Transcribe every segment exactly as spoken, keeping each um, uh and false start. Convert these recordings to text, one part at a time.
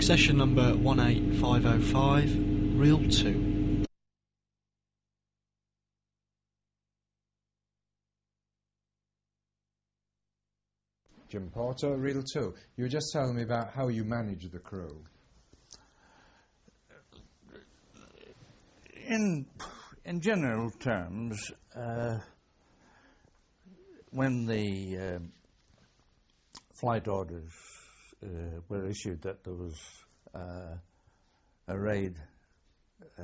Session number one eight five oh five, Reel two. Jim Porter, Reel two. You were just telling me about how you manage the crew. In in general terms, uh, when the uh, flight orders uh, were issued that there was uh, a raid uh,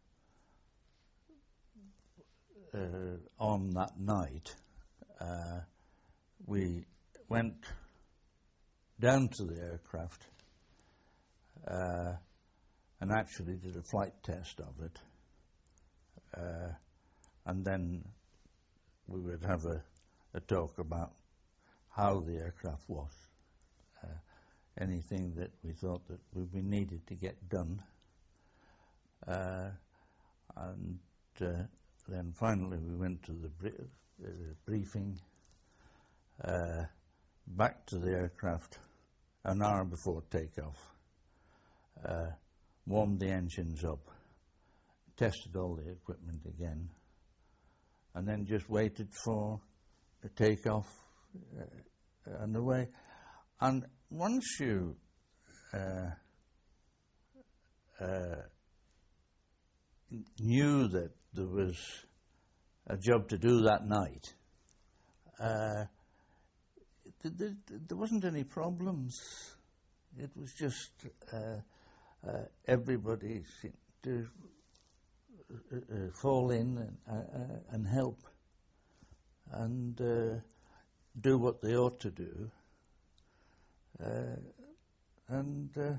uh, on that night, uh, we went down to the aircraft uh, and actually did a flight test of it. Uh, and then we would have a, a talk about how the aircraft was, uh, anything that we thought that we, we needed to get done, uh, and uh, then finally we went to the bri- uh, briefing, uh, back to the aircraft an hour before takeoff, uh, warmed the engines up, tested all the equipment again, and then just waited for the takeoff uh, and away. And once you uh, uh, knew that there was a job to do that night, uh, th- th- there wasn't any problems. It was just uh, uh, everybody seemed to Uh, uh, fall in and, uh, uh, and help and uh, do what they ought to do, uh, and uh,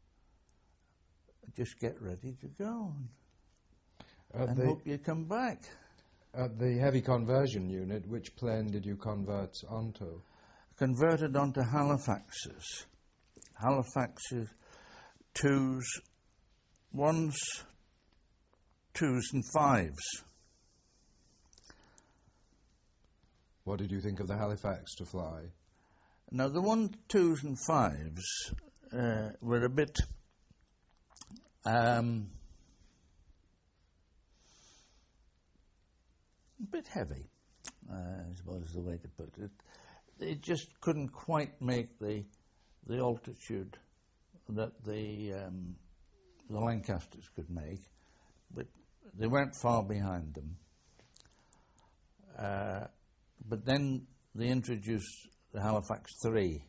just get ready to go and, and hope you come back. At the heavy conversion unit, which plane did you convert onto? Converted onto Halifaxes. Halifaxes, twos, ones, twos and fives. What did you think of the Halifax to fly? Now the one, twos and fives uh, were a bit um, a bit heavy, uh, I suppose is the way to put it. They just couldn't quite make the the altitude that the um, the Lancasters could make, but they weren't far behind them. Uh, but then they introduced the Halifax three,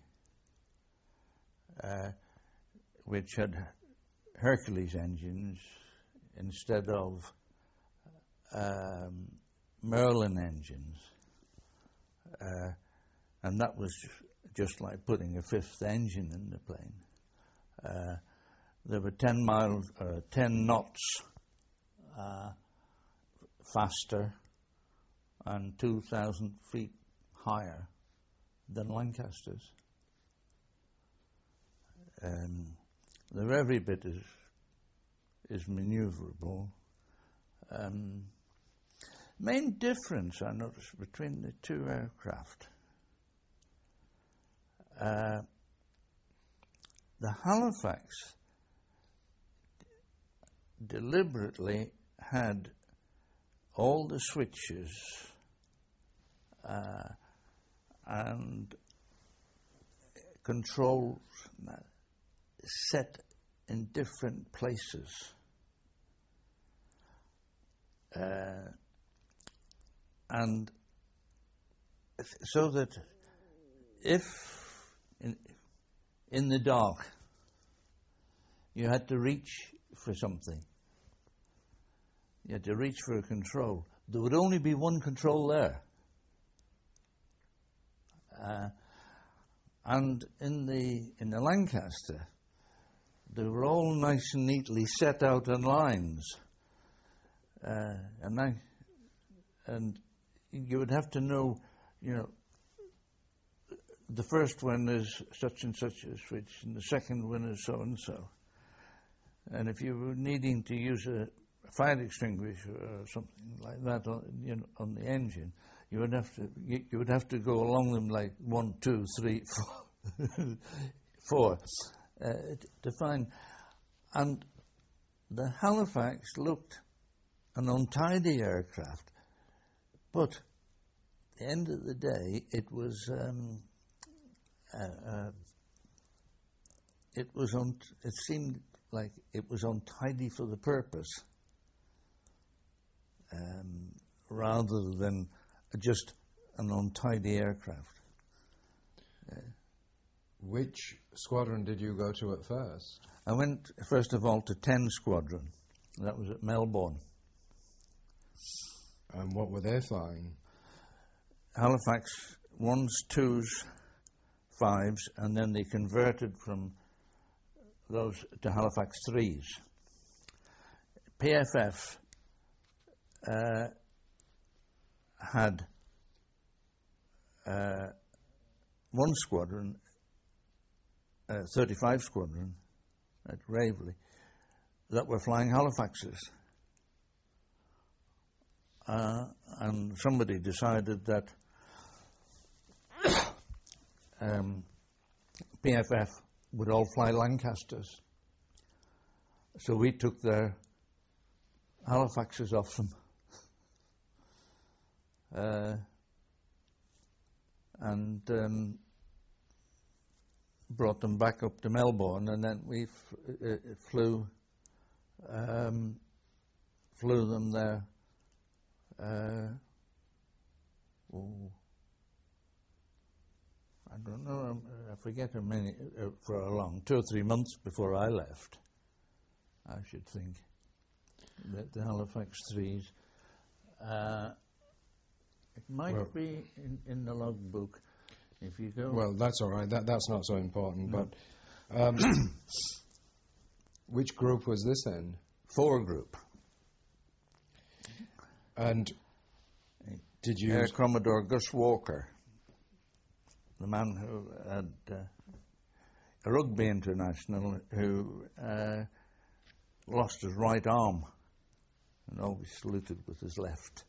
uh, which had Hercules engines instead of um, Merlin engines. Uh, and that was just like putting a fifth engine in the plane. Uh, there were ten miles, uh, ten knots Uh, faster and two thousand feet higher than Lancasters. Um, they're every bit as, as manoeuvrable. Um, main difference I noticed between the two aircraft, uh, the Halifax deliberately had all the switches uh, and controls set in different places, uh, and so that if in, in the dark you had to reach for something, you had to reach for a control, there would only be one control there. Uh, and in the in the Lancaster, they were all nice and neatly set out in lines, uh, and I, and you would have to know, you know, the first one is such and such a switch, and the second one is so and so. And if you were needing to use a fire extinguisher or something like that on, you know, on the engine, you would have to you, you would have to go along them like one, two, three, four, four, uh, t- to find. And the Halifax looked an untidy aircraft, but at the end of the day, it was um, uh, uh, it was un- it seemed like it was untidy for the purpose, um, rather than just an untidy aircraft. Uh, Which squadron did you go to at first? I went first of all to ten Squadron. That was at Melbourne. And what were they flying? Halifax ones, twos, fives, and then they converted from those to Halifax threes. P F F uh, had uh, one squadron, uh, thirty-five Squadron at Raveley, that were flying Halifaxes. Uh, and somebody decided that um, P F F would all fly Lancasters. So we took their Halifaxes off them. Uh, and um, brought them back up to Melbourne, and then we f- uh, flew um, flew them there. Uh, oh, I don't know. um, I forget how many. Uh, for a long two or three months before I left, I should think. The, the Halifax threes. Uh, it might Well- be in, in the logbook. If you go. Well, that's all right. That, that's not so important. No. But um, which group was this in? Four group. And did you... Air Commodore Gus Walker, the man who had uh, a rugby international who uh, lost his right arm and always saluted with his left.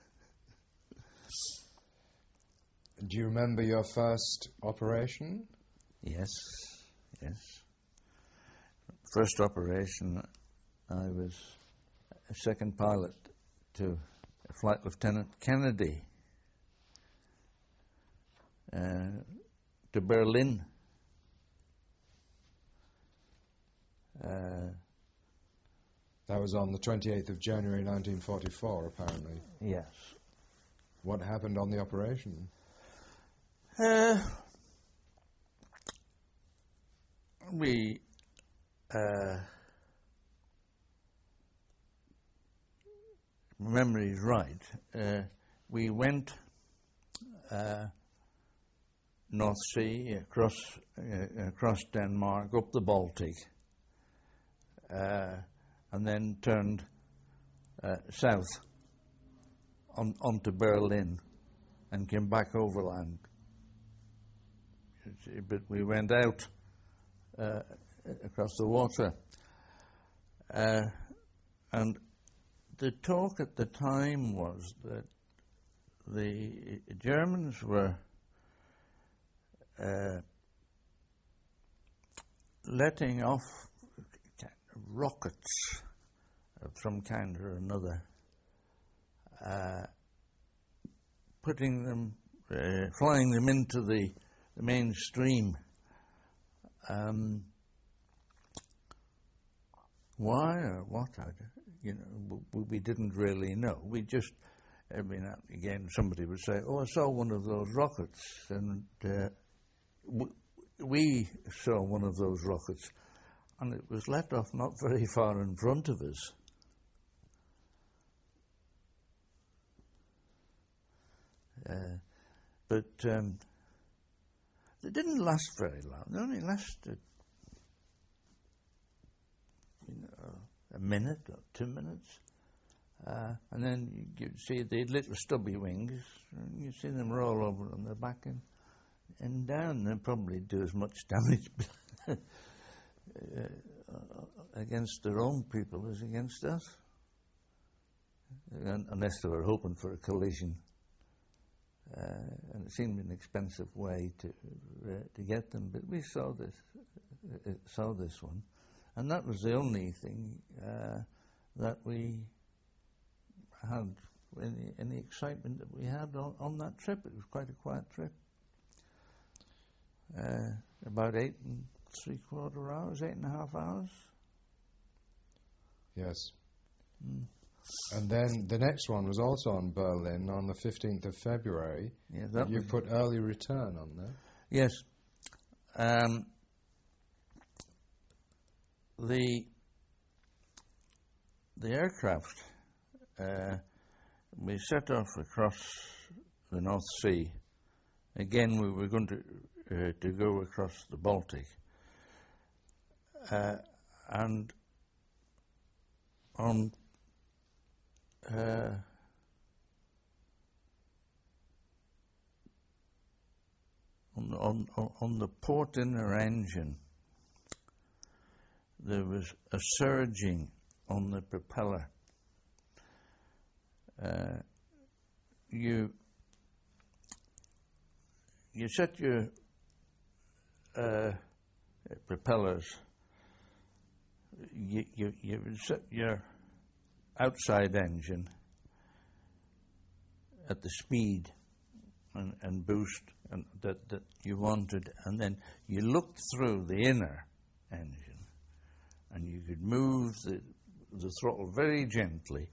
Do you remember your first operation? Yes, yes. First operation, I was a second pilot to Flight Lieutenant Kennedy uh, to Berlin. Uh, That was on the twenty-eighth of January nineteen forty-four, apparently. yes. What happened on the operation? Uh, we uh, memory is right. Uh, we went uh, North Sea across uh, across Denmark, up the Baltic, uh, and then turned uh, south on onto Berlin, and came back overland. But we went out uh, across the water, uh, and the talk at the time was that the Germans were uh, letting off kind of rockets of some kind or another, uh, putting them, uh, flying them into the the mainstream. Um, why or what? I, you know, we, we didn't really know. We just, every now and again, somebody would say, "Oh, I saw one of those rockets," and uh, w- we saw one of those rockets, and it was let off not very far in front of us. Uh, but um, they didn't last very long. They only lasted, you know, a minute or two minutes. Uh, and then you'd see the little stubby wings, and you'd see them roll over on their back and, and down. They'd probably do as much damage uh, against their own people as against us, and, unless they were hoping for a collision. Uh, and it seemed an expensive way to uh, to get them, but we saw this uh, saw this one, and that was the only thing uh, that we had, any, any excitement that we had on, on that trip. It was quite a quiet trip. Uh, about eight and three quarter hours, eight and a half hours. Yes. Mm. And then the next one was also on Berlin on the fifteenth of February. Yeah, that you was, put early return on there. yes. Um, the the aircraft, uh, we set off across the North Sea. Again, we were going to uh, to go across the Baltic, uh, and on uh, on, on on the port inner engine, there was a surging on the propeller. Uh, you you set your uh, propellers. You, you you would set your outside engine at the speed and, and boost and that, that you wanted, and then you looked through the inner engine, and you could move the the throttle very gently,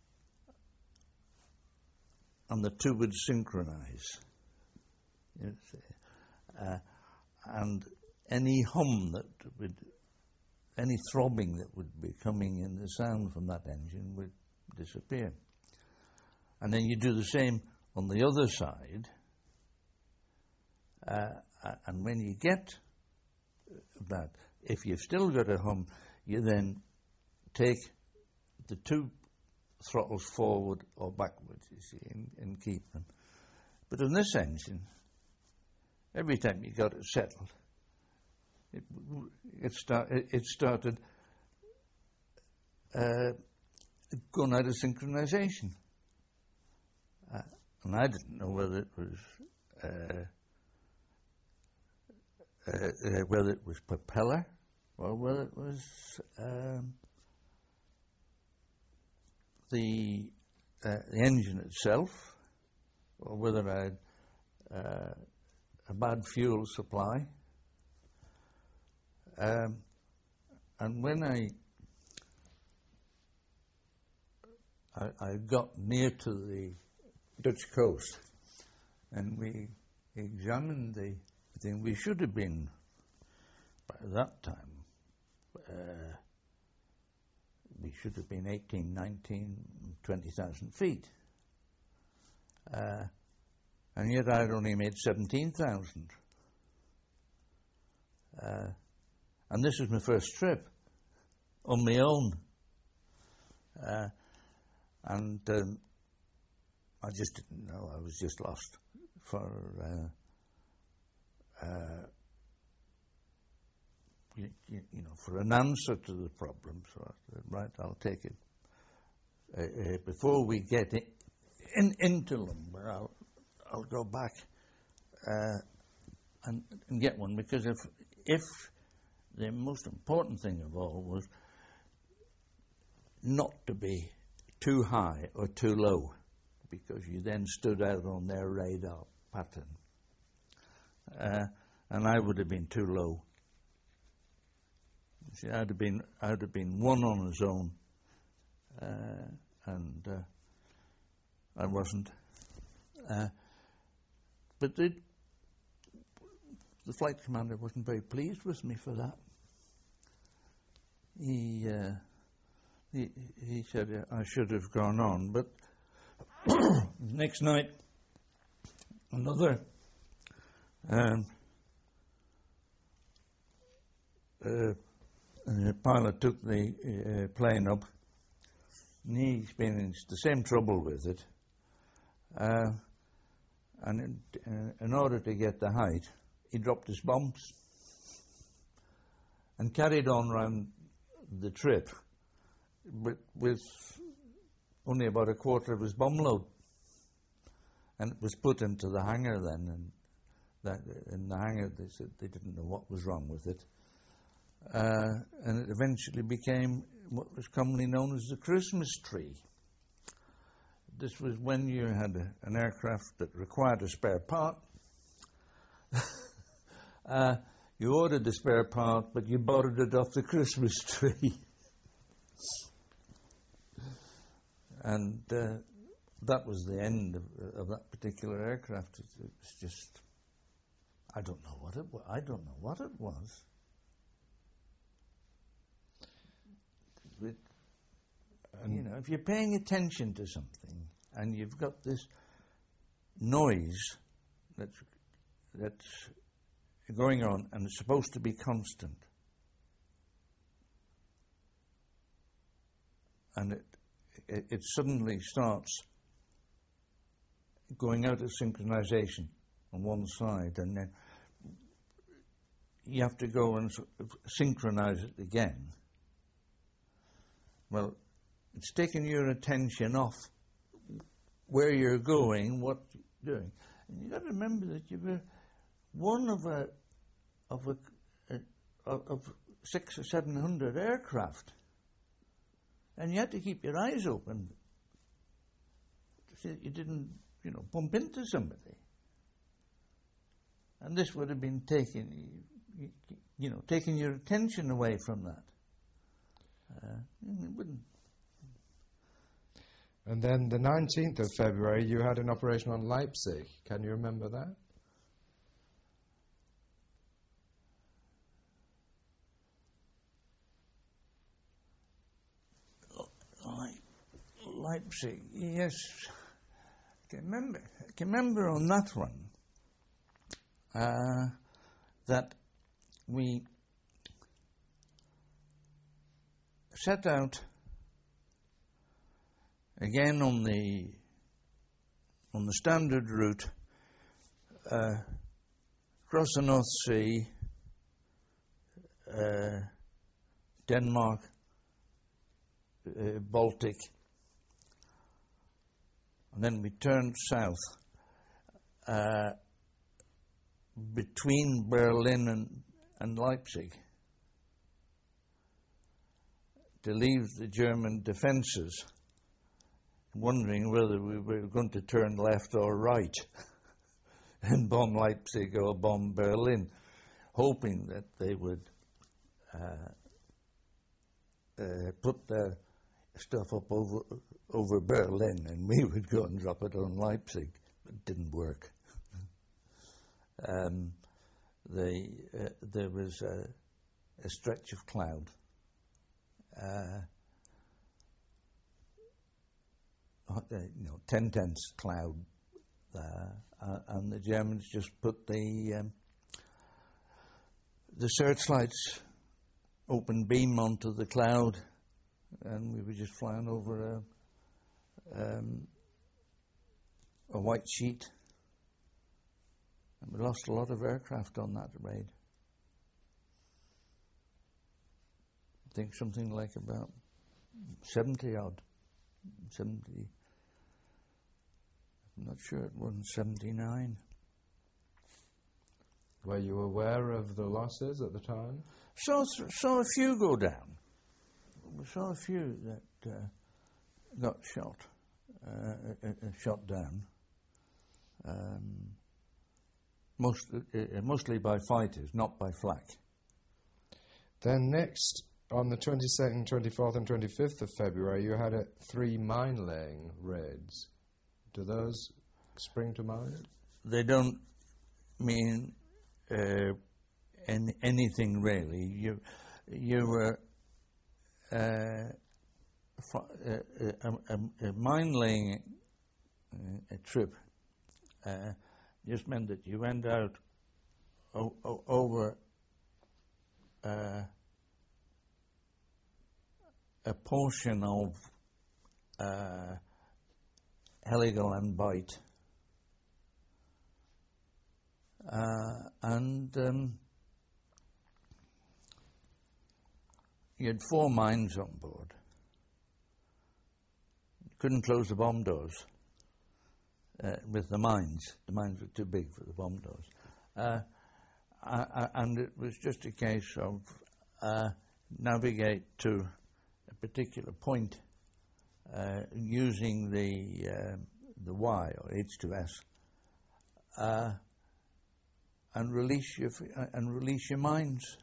and the two would synchronize. Yes. Uh, and any hum that would, any throbbing that would be coming in the sound from that engine would disappear. And then you do the same on the other side, uh, and when you get that, if you've still got a hum, you then take the two throttles forward or backwards, you see, and, and keep them. But on this engine, every time you got it settled, it it, start, it, it started uh, going out of synchronization. Uh, and I didn't know whether it was uh, uh, uh, whether it was propeller or whether it was um, the uh, the engine itself, or whether I had uh, a bad fuel supply. Um, and when I, I I got near to the Dutch coast, and we examined the thing, we should have been by that time. Uh, we should have been eighteen, nineteen, twenty thousand feet. Uh, and yet I'd only made seventeen thousand. Uh, and this was my first trip on my own. Uh, and um, I just didn't know, I was just lost for uh, uh, You, you, you know, for an answer to the problem. So I said, right, I'll take it. Uh, uh, before we get in, in, into Lumber, I'll, I'll go back uh, and, and get one, because if, if the most important thing of all was not to be too high or too low, because you then stood out on their radar pattern. Uh, and I would have been too low. See, I'd have been, I'd have been one on his own, uh, and uh, I wasn't. Uh, but the, the flight commander wasn't very pleased with me for that. He, uh, he, he said I should have gone on, but next night, another um, uh, the pilot took the uh, plane up, and he experienced the same trouble with it. Uh, and in, uh, in order to get the height, he dropped his bombs and carried on round the trip with, with only about a quarter of his bomb load. And it was put into the hangar then, and that, in the hangar they said they didn't know what was wrong with it. uh, and it eventually became what was commonly known as the Christmas tree. This was when you had a, an aircraft that required a spare part. uh, you ordered the spare part, but you bought it off the Christmas tree. And uh, that was the end of, of that particular aircraft. It, it was just, I don't know what it was. I don't know what it was. It, And you know, if you're paying attention to something and you've got this noise that's that's going on and it's supposed to be constant, and it it, it suddenly starts going out of synchronization on one side, and then you have to go and sort of synchronize it again. Well, it's taking your attention off where you're going, what you're doing. And you've got to remember that you were one of a of a, a of six or seven hundred aircraft, and you had to keep your eyes open so that you didn't, you know, bump into somebody. And this would have been taking, you, you know, taking your attention away from that. Uh, it wouldn't. and then the nineteenth of February, you had an operation on Leipzig. Can you remember that? Leipzig, yes. I can remember, I can remember on that one uh, that we set out again on the on the standard route uh, across the North Sea, uh, Denmark, uh, Baltic, and then we turned south uh, between Berlin and, and Leipzig to leave the German defences, wondering whether we were going to turn left or right and bomb Leipzig or bomb Berlin, hoping that they would uh, uh, put their stuff up over over Berlin and we would go and drop it on Leipzig. It didn't work. um, they, uh, there was a, a stretch of cloud. Uh, you know, ten tenths cloud, uh, uh, and the Germans just put the um, the searchlights open beam onto the cloud, and we were just flying over a um, a white sheet, and we lost a lot of aircraft on that raid. I think something like about seventy odd, seventy. I'm not sure it wasn't seventy-nine. Were you aware of the losses at the time? Saw saw a few go down. We saw a few that uh, got shot, uh, uh, uh, shot down. Um, most uh, mostly by fighters, not by flak. Then next, on the twenty-second, twenty-fourth and twenty-fifth of February, you had a three mine-laying raids. Do those spring to mind? They don't mean uh, any, anything really. You you were uh, a, a, a, a mine-laying uh, a trip uh, just meant that you went out o- o- over uh, a portion of uh, Heligoland Bight, uh, and um, you had four mines on board. You couldn't close the bomb doors uh, with the mines. The mines were too big for the bomb doors. Uh, I, I, and it was just a case of uh, navigate to a particular point uh, using the uh, the Y or H two S uh, and release your f- and release your minds.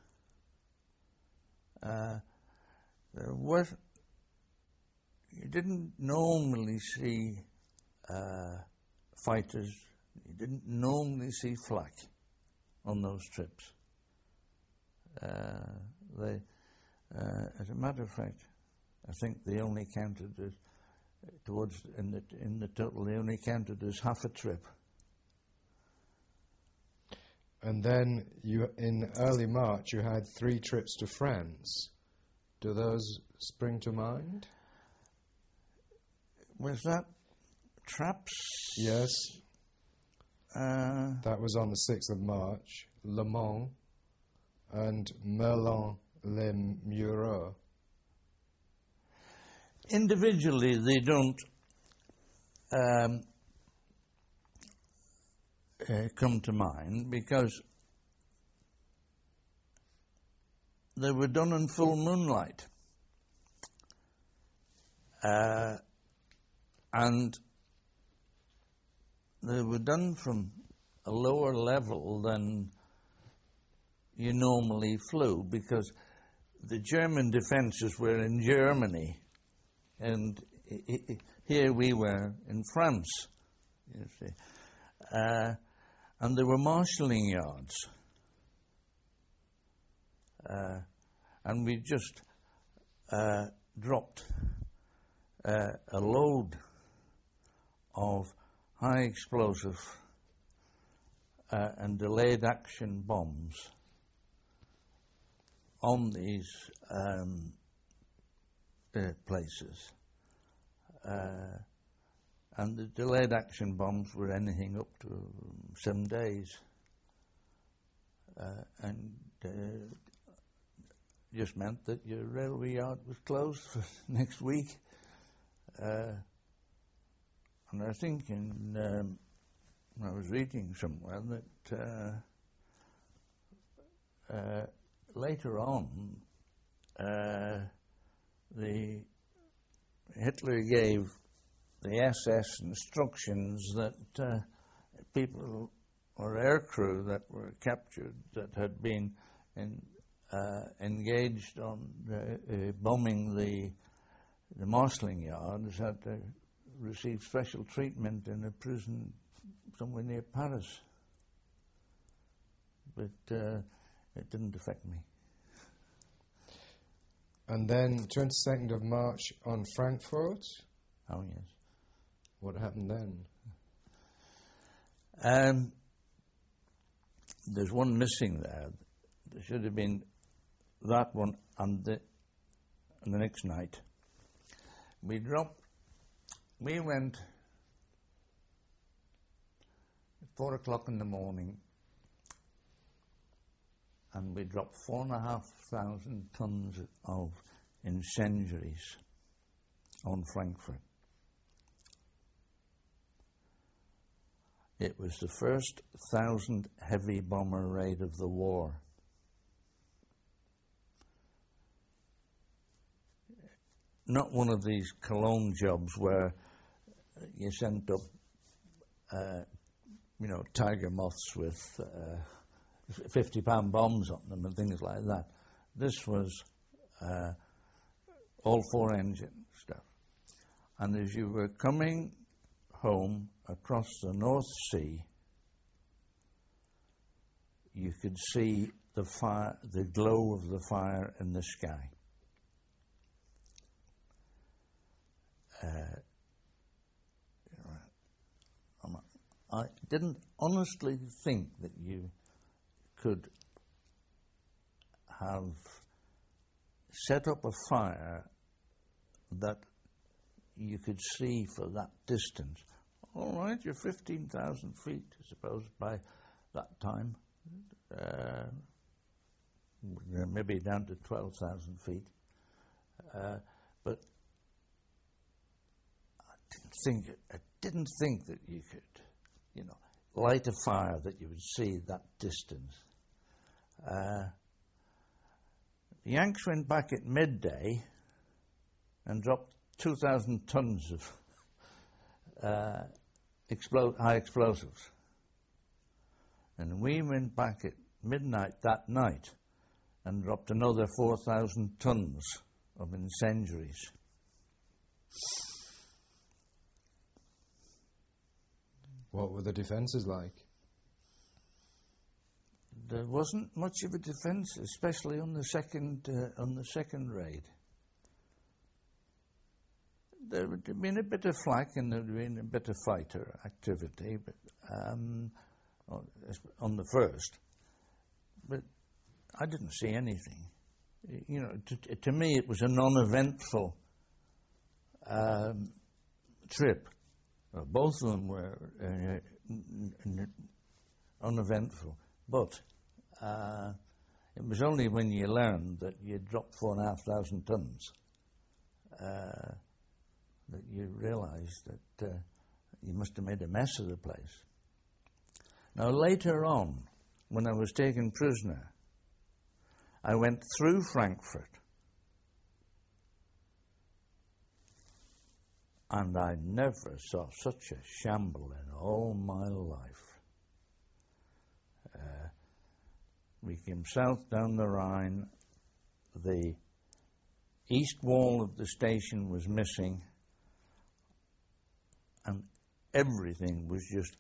Uh, there was you didn't normally see uh, fighters. You didn't normally see flak on those trips. Uh, they, uh, as a matter of fact, I think they only counted as towards in the in the total. They only counted as half a trip. And then you, in early March, you had three trips to France. Do those spring to mind? Was that traps? Yes. Uh, That was on the sixth of March. Le Mans and Merlin-les-Mureaux. individually, they don't um, uh, come to mind because they were done in full moonlight. Uh, and they were done from a lower level than you normally flew because the German defences were in Germany and I- I- here we were in France, you see. Uh, and there were marshalling yards. Uh, and we just uh, dropped uh, a load of high explosive uh, and delayed action bombs on these um, uh, places. Uh, and the delayed action bombs were anything up to seven days. Uh, and uh, just meant that your railway yard was closed for next week. Uh, and I think in, um, I was reading somewhere that uh, uh, later on uh, the Hitler gave the S S instructions that uh, people or aircrew that were captured that had been in, uh, engaged on uh, uh, bombing the the marshalling yards had to receive special treatment in a prison somewhere near Paris. But uh, it didn't affect me. And then twenty-second of March on Frankfurt. Oh, yes. What happened then? Um, there's one missing there. There should have been that one and the, and the next night. We dropped, we went at four o'clock in the morning and we dropped four and a half thousand tons of incendiaries on Frankfurt. It was the first thousand heavy bomber raid of the war. Not one of these Cologne jobs where you sent up, uh, you know, tiger moths with uh, fifty pound bombs on them and things like that. This was uh, all four engine stuff. And as you were coming home across the North Sea, you could see the fire, the glow of the fire in the sky. Uh, I didn't honestly think that you could have set up a fire that you could see for that distance. All right, you're fifteen thousand feet, I suppose, by that time. Uh, maybe down to twelve thousand feet. Uh, but I didn't think, I didn't think that you could, you know, light a fire that you would see that distance. Uh, the Yanks went back at midday and dropped two thousand tons of uh, explo- high explosives. And we went back at midnight that night and dropped another four thousand tons of incendiaries. What were the defences like? There wasn't much of a defence, especially on the second uh, on the second raid. There would have been a bit of flak and there would have been a bit of fighter activity, but um, on, on the first. But I didn't see anything. You know, to, to me it was a non-eventful um, trip. Well, both of them were uh, n- n- uneventful, but uh, it was only when you learned that you dropped four and a half thousand tons uh, that you realised that uh, you must have made a mess of the place. Now later on, when I was taken prisoner, I went through Frankfurt, and I never saw such a shamble in all my life. Uh, we came south down the Rhine. The east wall of the station was missing, and everything was just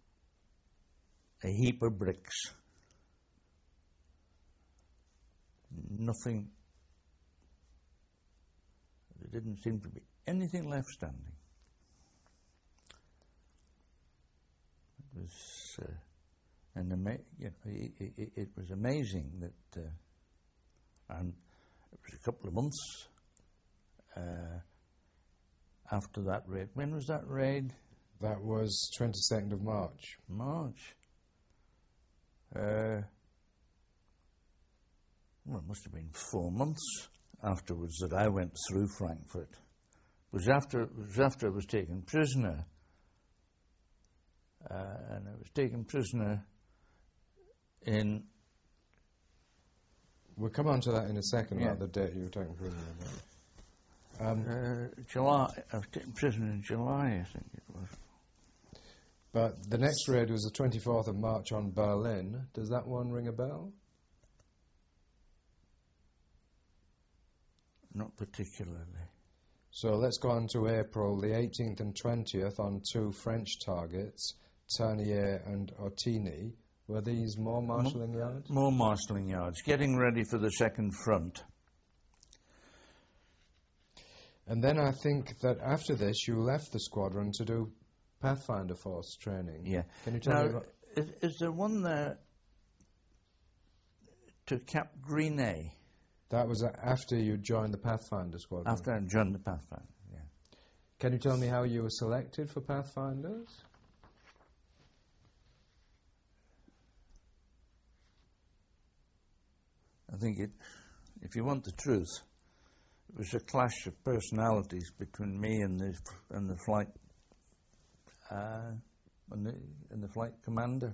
a heap of bricks. Nothing. There didn't seem to be anything left standing. It was uh, an ama- you know, it, it, it was amazing that, uh, and it was a couple of months uh, after that raid. When was that raid? That was twenty-second of March. March. Uh, well, it must have been four months afterwards that I went through Frankfurt. It was after, it was after I was taken prisoner. Uh, and I was taken prisoner in... We'll come on to that in a second, Yeah. about the date you were taken prisoner. Um, Uh, July. I was taken prisoner in July, I think it was. but the next raid was the twenty-fourth of March on Berlin. Does that one ring a bell? Not particularly. So let's go on to April the eighteenth and twentieth on two French targets, Ternier and Otigny. Were these more marshalling yards? More marshalling yards, getting ready for the second front. And then I think that after this you left the squadron to do Pathfinder Force training. Yeah. Can you tell Now, me about... is, is there one there to Cap Grinet That was after you joined the Pathfinder squadron. after I joined the Pathfinder? Yeah. Can you tell me how you were selected for Pathfinders? I think it, if you want the truth, it was a clash of personalities between me and the and the flight uh, and the and the flight commander.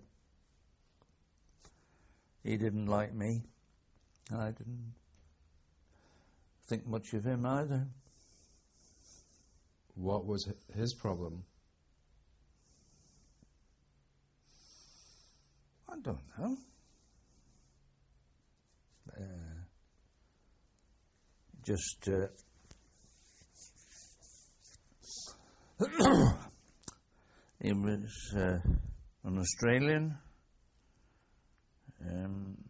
He didn't like me, and I didn't think much of him either. What was hi- his problem? I don't know. Uh, just uh, he was uh, an Australian. Um,